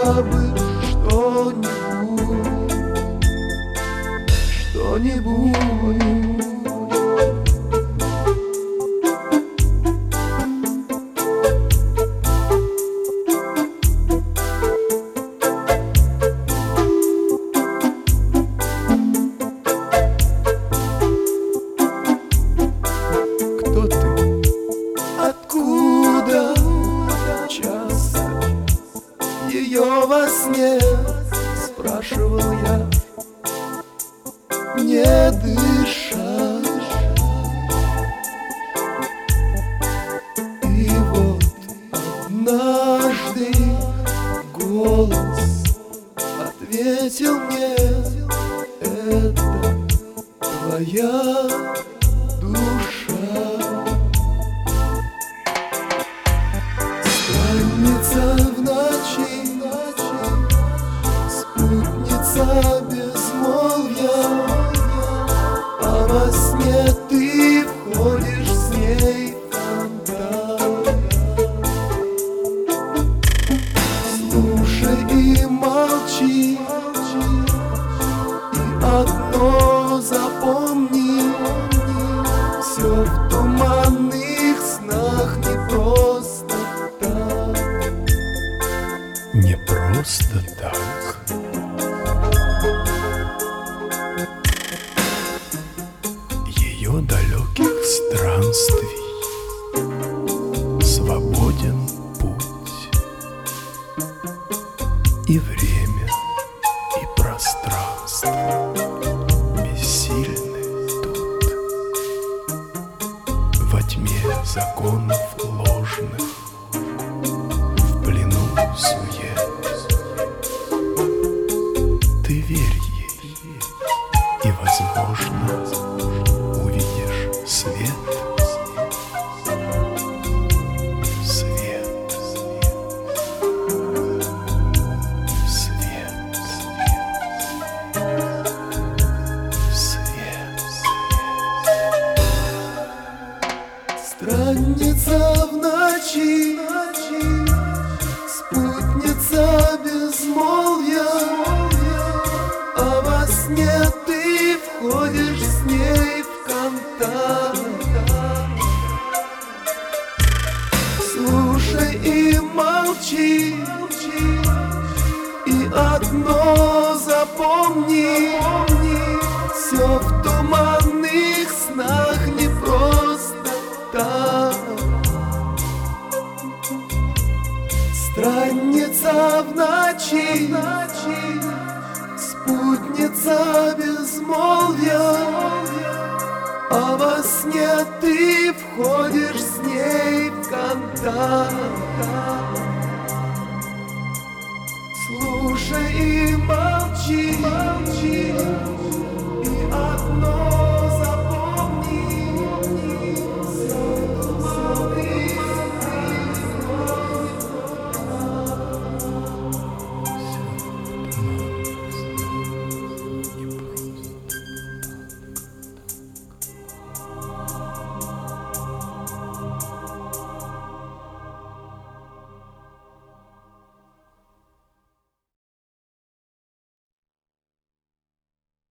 хотя бы что-нибудь. Кто ты? Откуда? Часто ее во сне спрашивал я, не дыша. И вот однажды голос ответил мне: это твоя душа. Странница в ночи, спутница безмолвия, а во сне ты входишь с ней в контакт. Слушай и молчи, и одно запомни: все в туманных снах не просто так. Не просто так. Ее далеких странствий свободен путь, и время, и пространство бессильны тут. Во тьме законов ложных, в плену сует, ты верь ей, и, возможно, увидишь свет. Свет. Свет. Свет. Странница в ночи, спутница безмолвия, а во сне ты входишь с ней в контакт. Слушай и молчи, и одно запомни: все в туманных снах не просто так. Странница в ночи, спутница безмолвия, а во сне ты входишь с ней в контакт. Слушай и молчи,